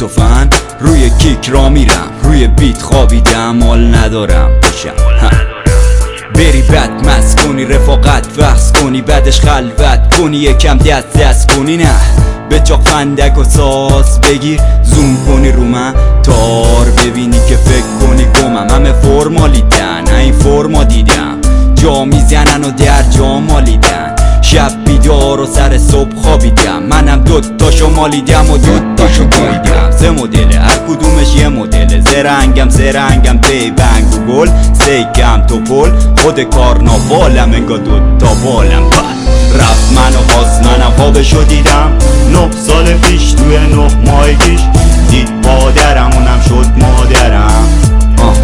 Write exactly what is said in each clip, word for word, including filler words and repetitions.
تفن روی کیک را میرم، روی بیت خوابیدم، مال ندارم باشم. بری بد مست کنی، رفاقت وحس کنی، بعدش خلوت کنی، یکم دست دست کنی، نه به چاق فندک و ساز بگیر، زوم کنی رو من تار ببینی که فکر کنی گمم. همه فرمالیدن، نه این فرما دیدم، جا میزنن و در جا مالیدن، شب بیدار و سر صبح خوابیدم، منم دوتاشو مالیدم و دوتاشو گویدم. سه مدله هر کدومش یه مدله، زرنگم زرنگم بیبنگ و گل، سیکم تو پل خود کارناوالم، انگا دوتا بالم. رفت منو خواست منم خوابشو دیدم، نه سال پیش توی نه ماهگیش دید مادرم، اونم شد مادرم. آه.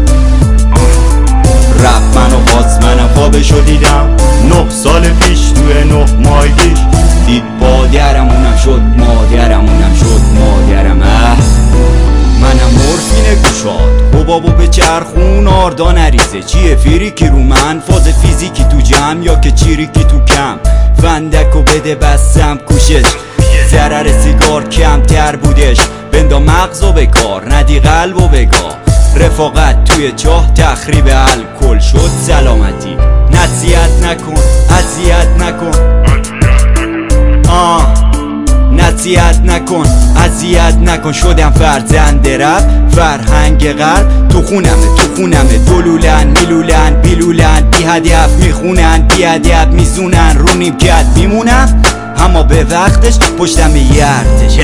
رفت منو خواست منم خوابشو دیدم، نه سال پیش توی نه ماهگیش دید مادرم، اونم شد مادرم، اونم شد مادرم. اه منم مورفین گوشاد، حبابو به چرخون آردا نریزه، چیه فیریکی رو من، فاز فیزیکی تو جمع یا که چیریکی تو کم، فندکو بده بستم کوشش، ضرر سیگار کمتر بودش، بندا مغزو به کار ندی قلبو بگاه، رفاقت توی چاه تخریب الکل شد سلامتی، نصیحت نکن اذیت نکن، آه نصیحت نکن اذیت نکن، شدم فرزند رب فرهنگ غرب، تو خونمه تو خونمه، دلولن میلولن بیلولن، بی هدف میخونن بی هدف میزونن، رو نیمکت میمونم اما به وقتش پشتم یرتش.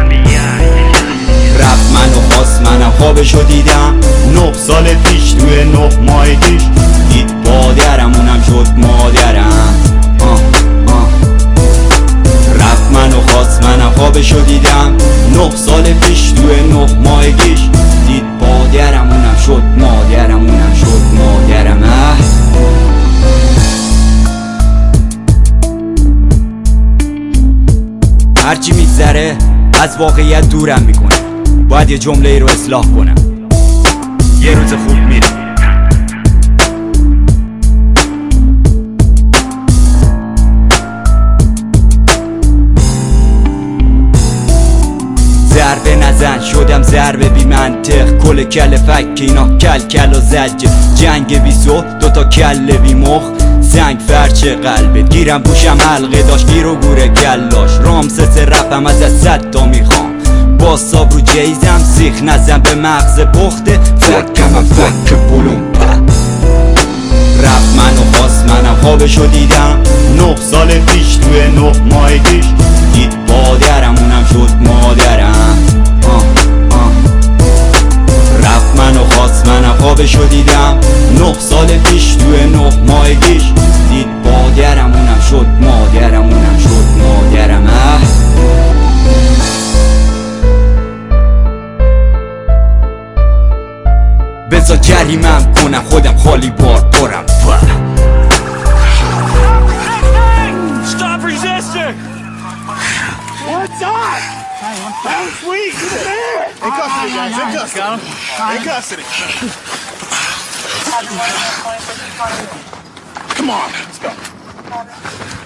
رفت منو خواست منم خوابشو دیدم، نه سال پیش توی نه ماهگیش دید مادرم، اونم شد مادرم. آه آه. رفت منو خواست منم خوابشو دیدم، نه سال پیش توی نه ماهگیش دید مادرم، اونم شد مادرم، اونم شد مادرم. اه هرچی میگذره از واقعیت دورم میکنه، باید یه جمله ای رو اصلاح کنم، یه روز خوب میره. ضربه نزن شدم ضربه بی منطق، کل کل فک اینا کل کل و زجه، جنگ بیسو دوتا کل بی مخ، زنگ فرچه قلبت گیرم پوشم حلقه داشت، گیر و گوره گلاش، رامسس رپم از از صد تا میخوام، با صاب رو جیزم سیخ نزن به مغز پخته، فکم هم فک بلوم. رفت منو خواست منم خوابشو دیدم، نه سال پیش توی نه ماهگیش دید مادرم، اونم شد مادرم. آه آه. رفت منو خواست منم خوابشو دیدم، نه سال پیش توی نه ماهگیش دید مادرم، اونم شد مادرم، اونم شد مادرم. اه بذار جریمم کنم خودم خالی بار برم. What's up? That was sweet. Get in there. In custody, guys. In custody. In custody. Come on. Let's go.